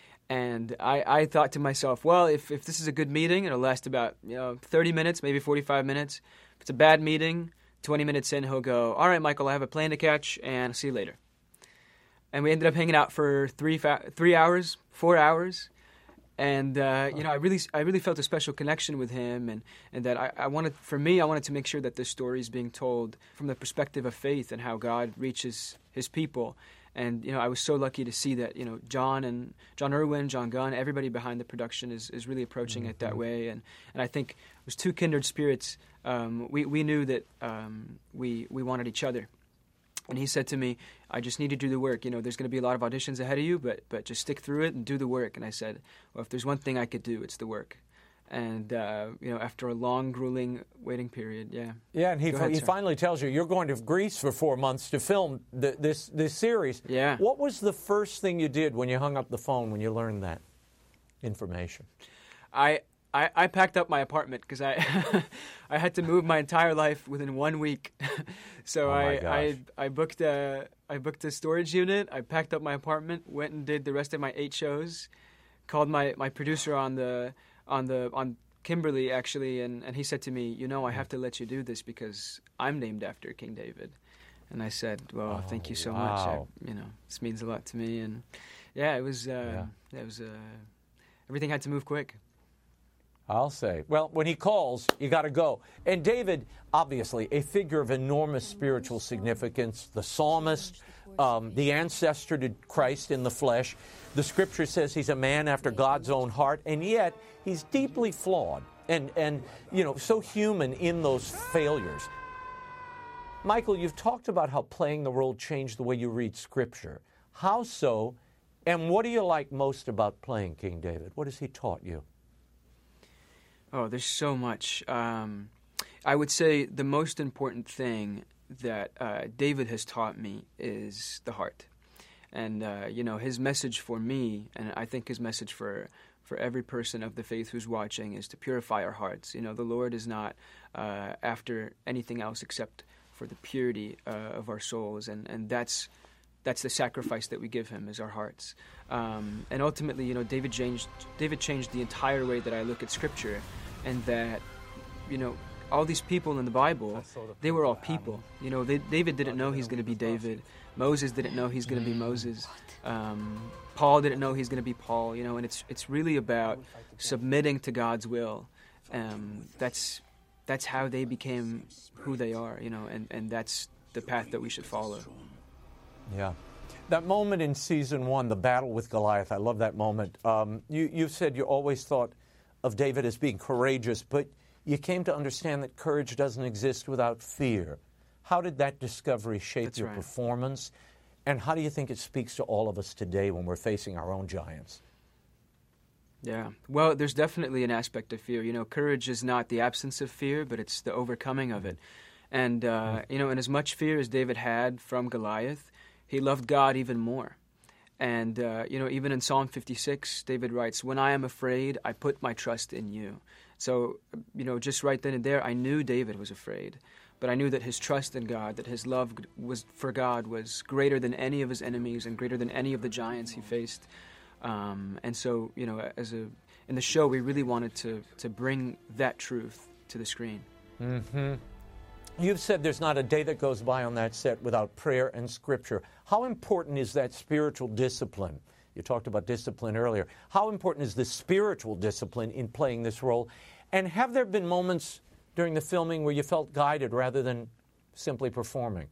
And I, I thought to myself, well, if, if this is a good meeting, it'll last about you know thirty minutes, maybe forty-five minutes. If it's a bad meeting, twenty minutes in, he'll go, all right, Michael, I have a plane to catch, and I'll see you later. And we ended up hanging out for three fa- three hours, four hours. And, uh, you know, I really I really felt a special connection with him, and, and that I, I wanted, for me, I wanted to make sure that this story is being told from the perspective of faith and how God reaches his people. And, you know, I was so lucky to see that, you know, John and John Irwin, John Gunn, everybody behind the production is, is really approaching mm-hmm. it that way. And, and I think it was two kindred spirits. Um, we, we knew that um, we, we wanted each other. And he said to me, I just need to do the work. You know, there's going to be a lot of auditions ahead of you, but but just stick through it and do the work. And I said, well, if there's one thing I could do, it's the work. And, uh, you know, after a long, grueling waiting period, yeah. Yeah, and he ahead, he sir. finally tells you, you're going to Greece for four months to film the, this, this series. Yeah. What was the first thing you did when you hung up the phone, when you learned that information? I... I, I packed up my apartment because I I had to move my entire life within one week. so oh I, I I booked a I booked a storage unit. I packed up my apartment, went and did the rest of my eight shows. Called my, my producer on the on the on Kimberly actually, and, and he said to me, you know, I have to let you do this because I'm named after King David. And I said, well, oh, thank you so wow. much. I, you know, this means a lot to me. And yeah, it was uh, yeah. it was uh, everything had to move quick. I'll say. Well, when he calls, you got to go. And David, obviously, a figure of enormous spiritual significance, the psalmist, um, the ancestor to Christ in the flesh. The Scripture says he's a man after God's own heart, and yet he's deeply flawed and, and you know, so human in those failures. Michael, you've talked about how playing the role changed the way you read Scripture. How so? And what do you like most about playing King David? What has he taught you? Oh, there's so much. Um, I would say the most important thing that uh, David has taught me is the heart. And, uh, you know, his message for me, and I think his message for for every person of the faith who's watching is to purify our hearts. You know, the Lord is not uh, after anything else except for the purity uh, of our souls, and, and that's that's the sacrifice that we give Him, is our hearts. Um, and ultimately, you know, David changed David changed the entire way that I look at Scripture, and that, you know, all these people in the Bible, they were all people. You know, they, David didn't know he's going to be David. Moses didn't know he's going to be Moses. Um, Paul didn't know he's going to be Paul. You know, and it's it's really about submitting to God's will. Um, that's that's how they became who they are. You know, and, and that's the path that we should follow. Yeah. That moment in season one, the battle with Goliath, I love that moment. Um, you, you said you always thought of David as being courageous, but you came to understand that courage doesn't exist without fear. How did that discovery shape That's your right. performance? And how do you think it speaks to all of us today when we're facing our own giants? Yeah. Well, there's definitely an aspect of fear. You know, courage is not the absence of fear, but it's the overcoming of it. And, uh, you know, and as much fear as David had from Goliath, he loved God even more. And, uh, you know, even in Psalm fifty-six, David writes, "When I am afraid, I put my trust in you." So, you know, just right then and there, I knew David was afraid. But I knew that his trust in God, that his love was for God was greater than any of his enemies and greater than any of the giants he faced. Um, and so, you know, as a in the show, we really wanted to to bring that truth to the screen. Mm-hmm. You've said there's not a day that goes by on that set without prayer and Scripture. How important is that spiritual discipline? You talked about discipline earlier. How important is the spiritual discipline in playing this role? And have there been moments during the filming where you felt guided rather than simply performing?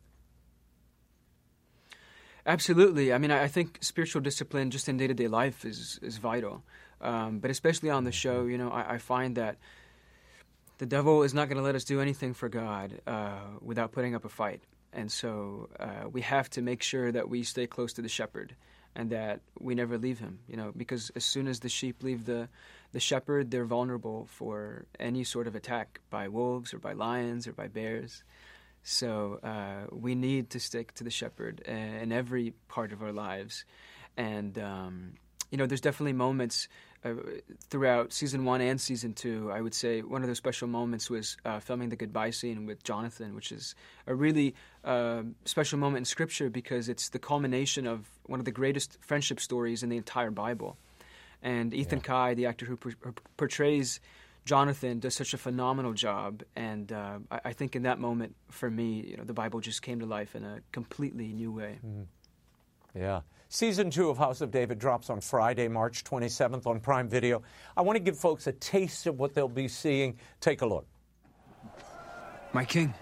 Absolutely. I mean, I think spiritual discipline just in day-to-day life is is vital. Um, but especially on the show, you know, I, I find that the devil is not going to let us do anything for God uh, without putting up a fight. And so uh, we have to make sure that we stay close to the shepherd and that we never leave him, you know, because as soon as the sheep leave the, the shepherd, they're vulnerable for any sort of attack by wolves or by lions or by bears. So uh, we need to stick to the shepherd in every part of our lives. And, um, you know, there's definitely moments uh, throughout season one and season two. I would say one of those special moments was uh, filming the goodbye scene with Jonathan, which is a really uh, special moment in Scripture because it's the culmination of one of the greatest friendship stories in the entire Bible. And Ethan yeah. Kai, the actor who per- portrays Jonathan, does such a phenomenal job, and uh, I, I think in that moment, for me, you know, the Bible just came to life in a completely new way. Mm. Yeah. Season two of House of David drops on Friday, March twenty-seventh on Prime Video. I want to give folks a taste of what they'll be seeing. Take a look. My king.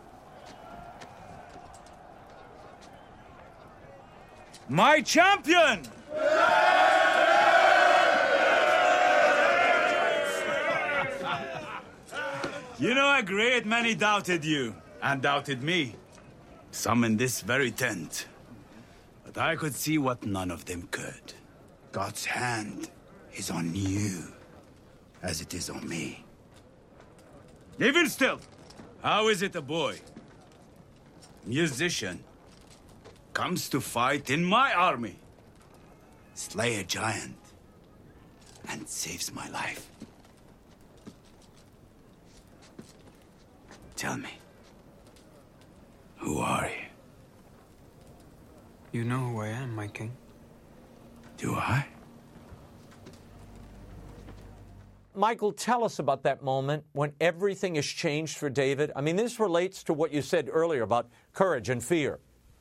My champion! You know, a great many doubted you, and doubted me. Some in this very tent. But I could see what none of them could. God's hand is on you, as it is on me. Even still, how is it a boy, musician, comes to fight in my army, slay a giant, and saves my life? Tell me, who are you? You know who I am, my king. Do I? Michael, tell us about that moment when everything has changed for David. I mean, this relates to what you said earlier about courage and fear.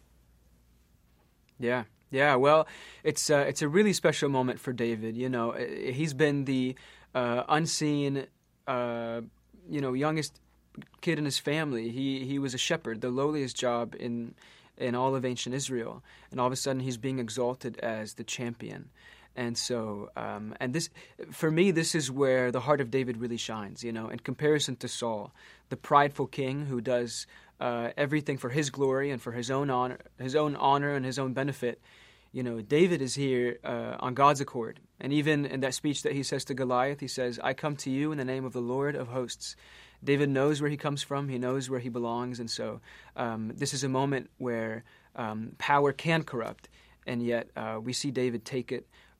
Yeah, yeah. Well, it's uh, it's a really special moment for David. You know, he's been the uh, unseen, uh, you know, youngest kid in his family. He he was a shepherd, the lowliest job in in all of ancient Israel, and all of a sudden he's being exalted as the champion. And so, um, and this, for me, this is where the heart of David really shines. You know, in comparison to Saul, the prideful king who does uh, everything for his glory and for his own honor, his own honor and his own benefit. You know, David is here uh, on God's accord. And even in that speech that he says to Goliath, he says, "I come to you in the name of the Lord of hosts." David knows where he comes from. He knows where he belongs. And so um, this is a moment where um, power can corrupt. And yet uh, we see David take it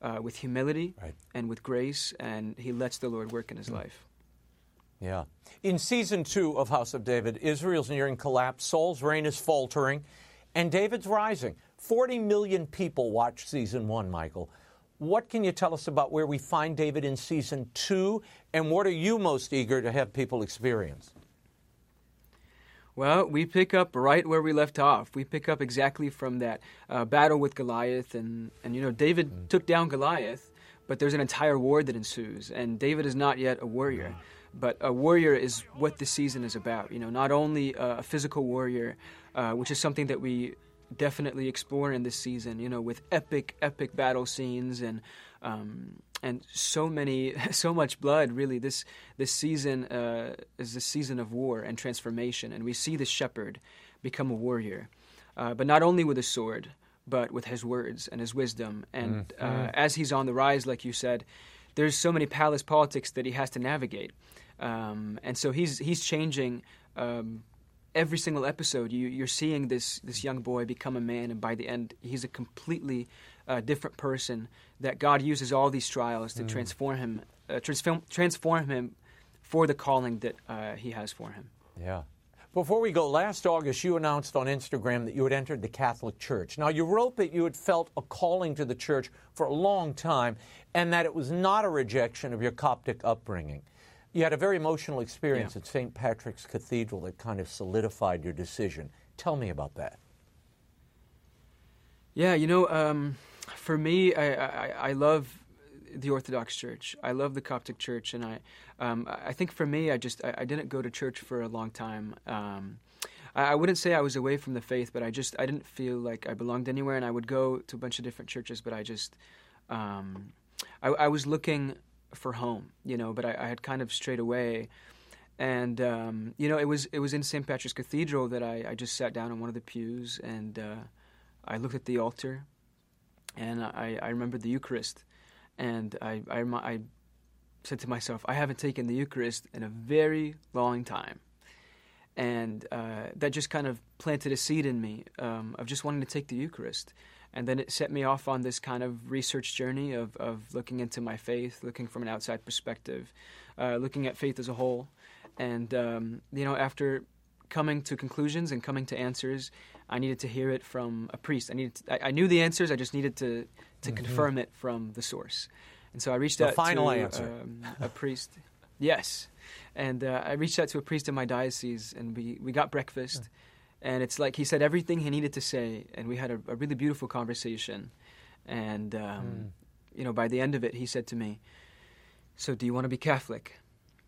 uh, with humility right. and with grace, and he lets the Lord work in his mm. life. Yeah. In season two of House of David, Israel's nearing collapse, Saul's reign is faltering, and David's rising. forty million people watched season one, Michael. What can you tell us about where we find David in season two, and what are you most eager to have people experience? Well, we pick up right where we left off. We pick up exactly from that uh, battle with Goliath, and, and you know, David mm. took down Goliath, but there's an entire war that ensues, and David is not yet a warrior. Mm. But a warrior is what this season is about. You know, not only a physical warrior, uh, which is something that we definitely explore in this season. You know, with epic, epic battle scenes and um, and so many, so much blood. Really, this this season uh, is the season of war and transformation, and we see the shepherd become a warrior, uh, but not only with a sword, but with his words and his wisdom. And mm-hmm. uh, as he's on the rise, like you said, there's so many palace politics that he has to navigate. Um, and so he's he's changing um, every single episode. You, you're seeing this this young boy become a man, and by the end, he's a completely uh, different person. That God uses all these trials to mm. transform him, uh, transform transform him for the calling that uh, He has for him. Yeah. Before we go, last August you announced on Instagram that you had entered the Catholic Church. Now, you wrote that you had felt a calling to the Church for a long time, and that it was not a rejection of your Coptic upbringing. You had a very emotional experience yeah. at Saint Patrick's Cathedral that kind of solidified your decision. Tell me about that. Yeah, you know, um, for me, I, I, I love the Orthodox Church. I love the Coptic Church, and I um, I think for me, I just I, I didn't go to church for a long time. Um, I, I wouldn't say I was away from the faith, but I just I didn't feel like I belonged anywhere, and I would go to a bunch of different churches, but I just um, I, I was looking for home, you know, but I, I had kind of strayed away. And, um, you know, it was it was in Saint Patrick's Cathedral that I, I just sat down on one of the pews, and uh, I looked at the altar, and I, I remembered the Eucharist. And I, I, I said to myself, I haven't taken the Eucharist in a very long time. And uh, that just kind of planted a seed in me um, of just wanting to take the Eucharist. And then it set me off on this kind of research journey of, of looking into my faith, looking from an outside perspective, uh, looking at faith as a whole. And, um, you know, after coming to conclusions and coming to answers, I needed to hear it from a priest. I needed to, I, I knew the answers, I just needed to, to mm-hmm. confirm it from the source. And so I reached the out final to answer. Um, a priest. Yes. And uh, I reached out to a priest in my diocese, and we, we got breakfast. Yeah. And it's like he said everything he needed to say, and we had a, a really beautiful conversation. And, um, mm. you know, by the end of it, he said to me, so do you want to be Catholic?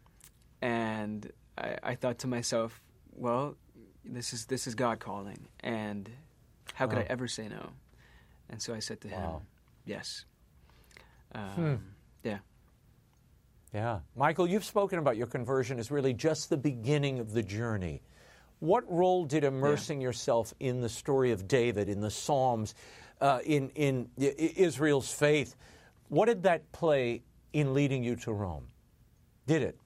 And I, I thought to myself, well, this is this is God calling, and how could wow. I ever say no? And so I said to him, wow. yes. Um, hmm. Yeah. Yeah. Michael, you've spoken about your conversion as really just the beginning of the journey. What role did immersing yeah. yourself in the story of David, in the Psalms, uh, in, in Israel's faith, what did that play in leading you to Rome? Did it?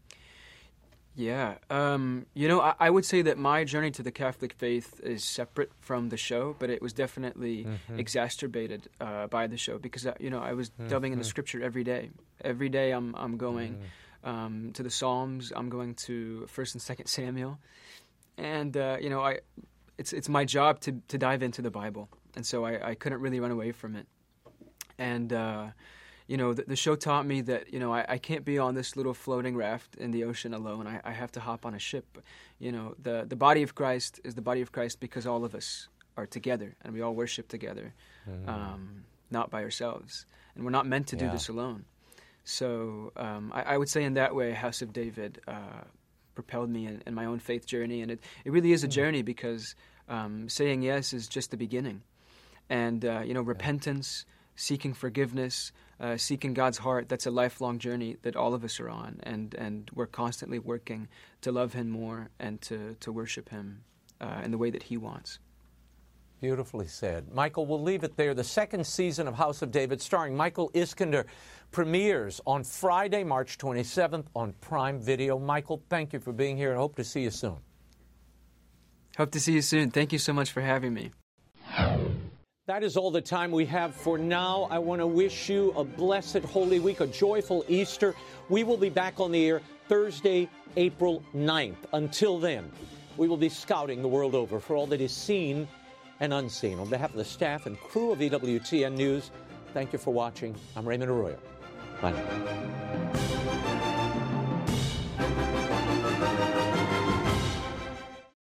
Yeah. Um, you know, I, I would say that my journey to the Catholic faith is separate from the show, but it was definitely mm-hmm. exacerbated uh, by the show because, uh, you know, I was mm-hmm. delving into Scripture every day. Every day I'm, I'm going mm-hmm. um, to the Psalms. I'm going to First and Second Samuel. And, uh, you know, I it's it's my job to, to dive into the Bible. And so I, I couldn't really run away from it. And, uh, you know, the, the show taught me that, you know, I, I can't be on this little floating raft in the ocean alone. I, I have to hop on a ship. You know, the, the body of Christ is the body of Christ because all of us are together and we all worship together, mm. um, not by ourselves. And we're not meant to yeah. do this alone. So um, I, I would say in that way, House of David uh, propelled me in, in my own faith journey. And it, it really is a journey because um, saying yes is just the beginning. And, uh, you know, repentance, seeking forgiveness, uh, seeking God's heart, that's a lifelong journey that all of us are on. And, and we're constantly working to love Him more and to, to worship Him uh, in the way that He wants. Beautifully said. Michael, we'll leave it there. The second season of House of David, starring Michael Iskander, premieres on Friday, March twenty-seventh on Prime Video. Michael, thank you for being here and hope to see you soon. Hope to see you soon. Thank you so much for having me. That is all the time we have for now. I want to wish you a blessed Holy Week, a joyful Easter. We will be back on the air Thursday, April ninth. Until then, we will be scouting the world over for all that is seen and unseen. On behalf of the staff and crew of E W T N News, thank you for watching. I'm Raymond Arroyo. Bye now.